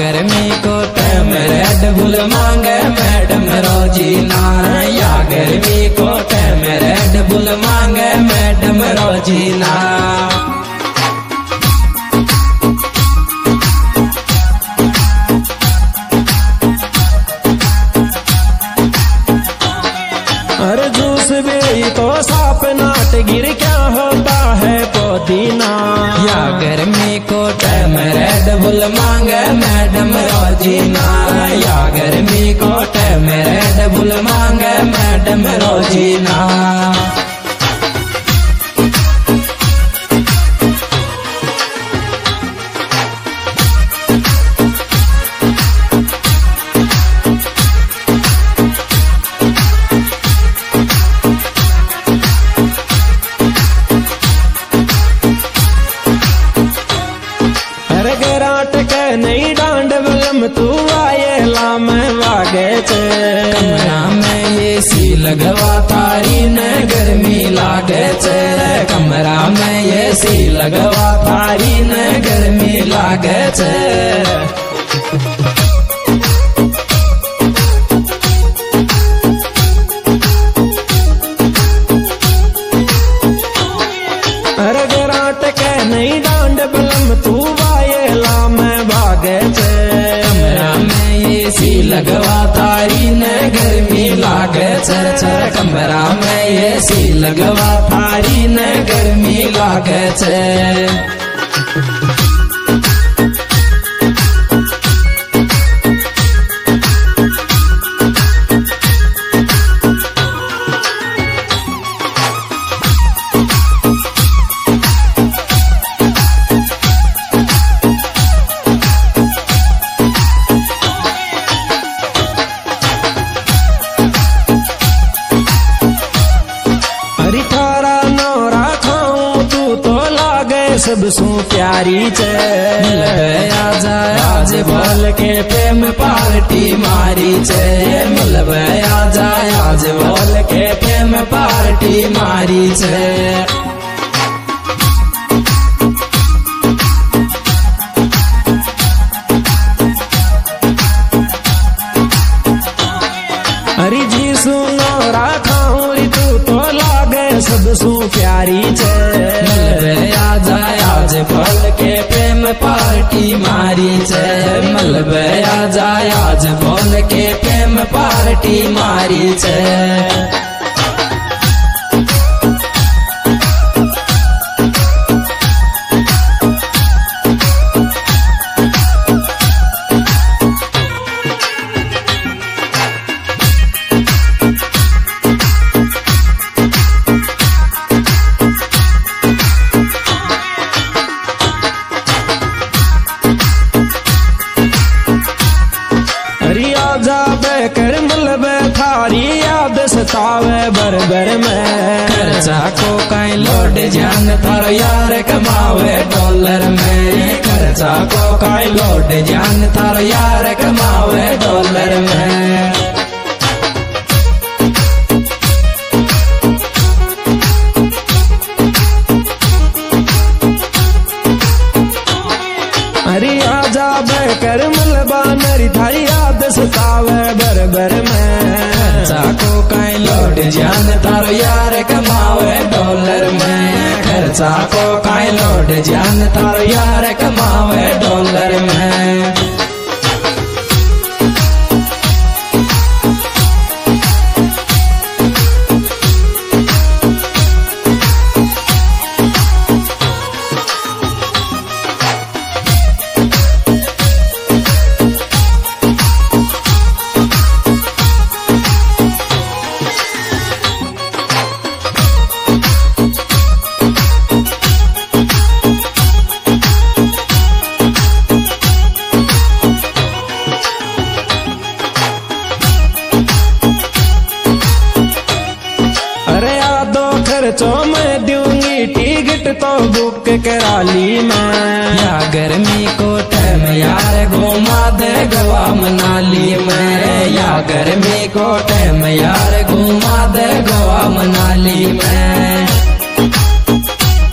गर्मी को time Red Bull मांगे मैडम रोजीना, या गर्मी को टाइम रेड बुल मांगे मैडम रोजीना। अरे जूस भी तो साफ नाट गिर क्या होता है पुदीना, या गर्मी को टाइम रेड बुल मांगे मैडम रोजीना, या गर्मी को टाइम रेड बुल मांगे मैडम रोजीना। नहीं डांड बलम तू आये ला मैं वागे चे, कमरा में ये सी लगवा थारी ने गर्मी लागे चे, कमरा में ये सी लगवा थारी ने गर्मी लागे चे। अरे गराट के नहीं डांड बलम तू आये ला मैं भागे चे, कमरा में ये सी लगवा थारी ने गर्मी लागे चे, कमरा में ये सी लगवा थारी ने गर्मी लागे चे। सब सू प्यारी चे, आजा आज बोल के प्रेम पार्टी मारी चे, मिलब आजा आज बोल के प्रेम पार्टी मारी चे। हरी जी सुनो राखाऊं री तू तो लागे सब सू प्यारी चे, आजा आज बोल के प्रेम पार्टी मारी चे, मलब आजा आज बोल के प्रेम पार्टी मारी चे। कर मलब थारी याद सतावे बर में, खर्चा को कहीं लोड जान थारो यार कमावे डॉलर में, खर्चा को कहीं लोड जान थारो यार कमावे डॉलर में। अरे आजा कर मलबा नरी थारी याद सतावे बर में, खर्चा को कहीं लोड जान थारो यार कमावे डॉलर में, खर्चा को कहीं लोड जान थारो यार कमावे डॉलर में। खर्चो मैं दूंगी टिकट तो बुक करा ली मैं, या गर्मी को टाइम यार घुमा दे गोवा मनाली में, या गर्मी को टाइम यार घुमा दे गोवा मनाली में।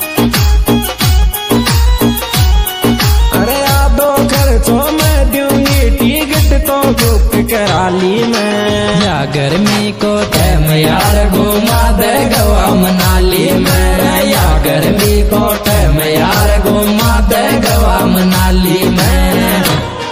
अरे आ दो खर्चो मैं दूंगी मनाली में। या गर्मी को टाइम यार घुमा दे गवा मनाली में। या गर्मी को टाइम यार घुमा दे गवा मनाली में।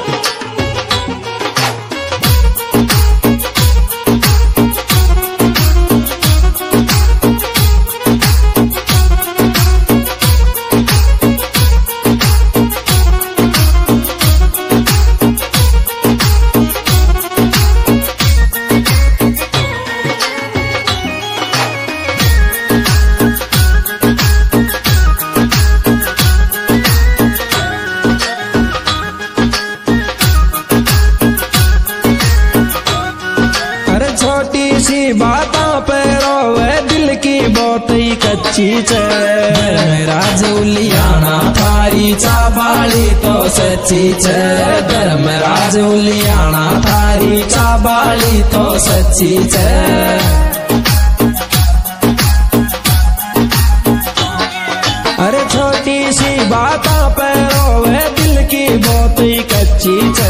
छोटी सी बातों पे रोवे दिल की बहुत ही कच्ची चे। धर्मराज थारी चाबाली तो सच्ची चे। धर्मराज थारी चाबाली तो सच्ची चे। अरे छोटी सी बातों पे रोवे दिल की बहुत ही कच्ची चे।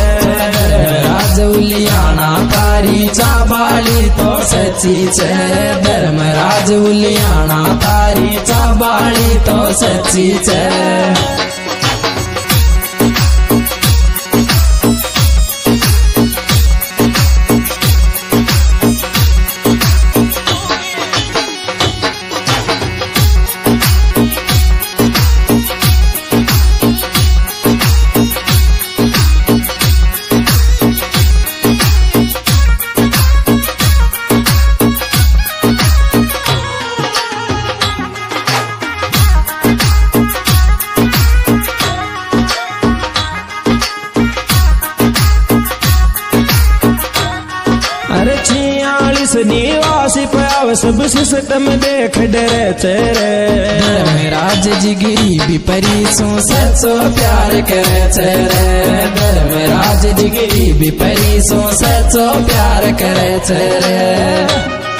थारी चाबाली तो सच्ची चे। धर्मराज थारी चाबाली तो सच्ची चे। अरे 46 निवासी पे सब सिस्टम देख डरे चेहरे। धर्मराज जिगरी विपरी सो सच्चो प्यार करे चेहरे। धर्मराज जिगरी विपरी सो सच्चो प्यार करे चेहरे।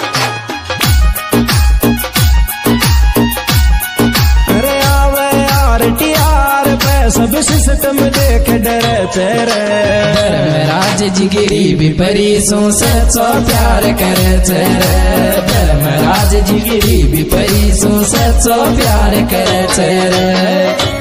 सब सिस्टम देख डरे चेहरे। धर्मराज जिगरी विपरी सो सच्चो प्यार करे चेहरे। धर्मराज जिगरी विपरी सो सच्चो प्यार करे चेहरे।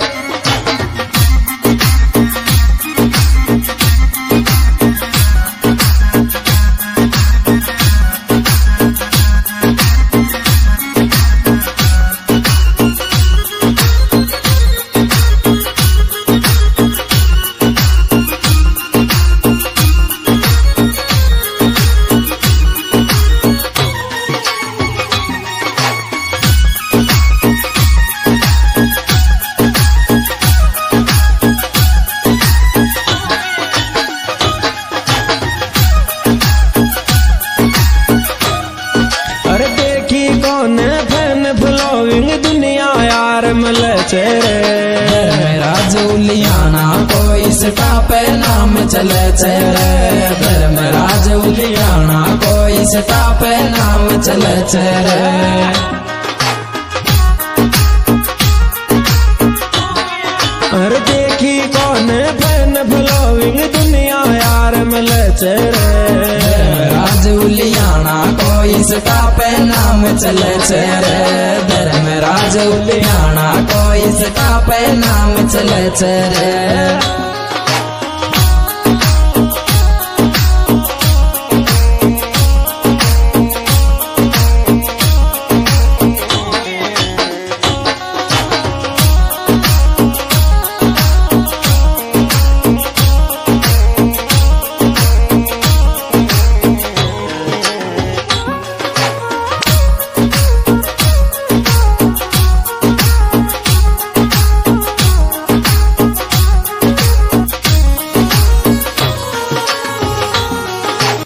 दुनिया यार मिले चेहरे। धर्मराज कोई स्टापे नाम चले चेहरे। धर्मराज कोई स्टापे नाम चले चेहरे। अरे देखी कौन फैन फॉलोइंग दुनिया यार मिले चेहरे। धर्मराज कोई स्टापे नाम चले चेहरे। धर्मराज कोई स्टापे नाम चले चेहरे।